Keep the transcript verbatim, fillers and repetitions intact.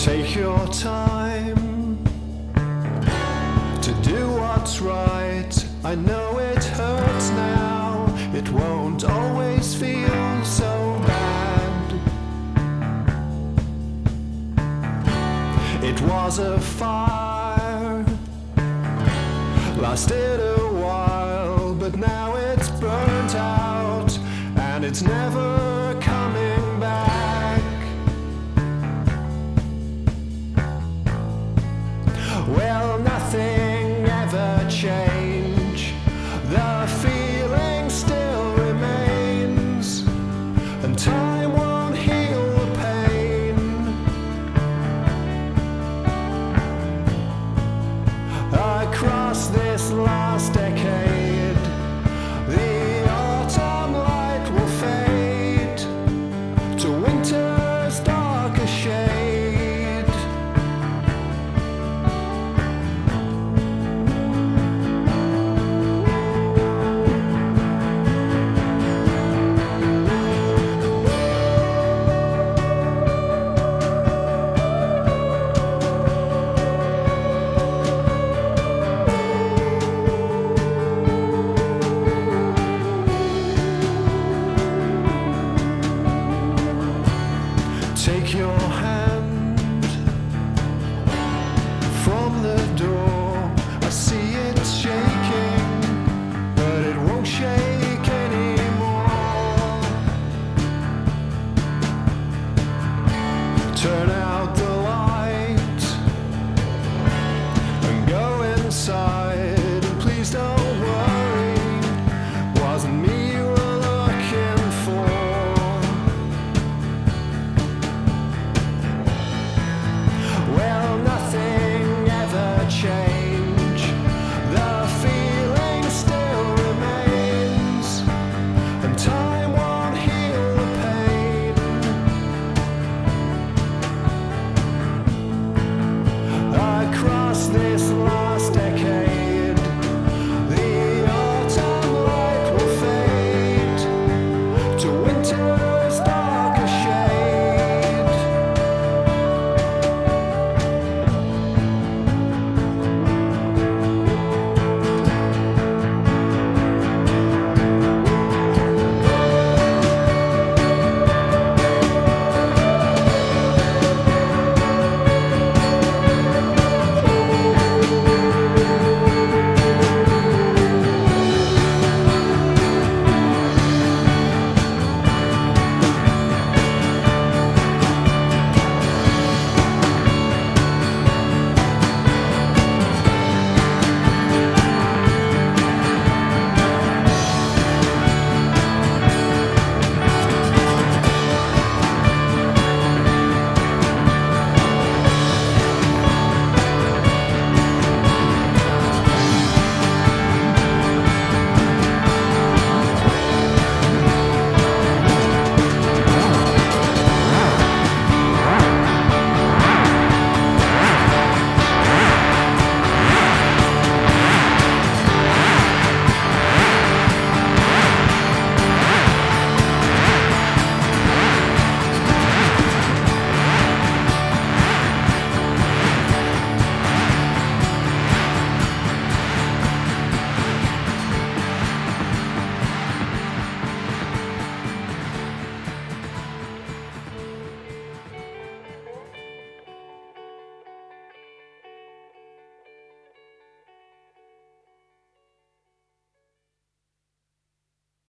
Take your time to do what's right. I know it hurts now, it won't always feel so bad. It was a fire, lasted a while, but now it's burnt out and it's never coming back. Will nothing ever change? The feeling still remains, and time won't heal the pain. Across this last decade, the autumn light will fade to winter's darker shade. Take your hand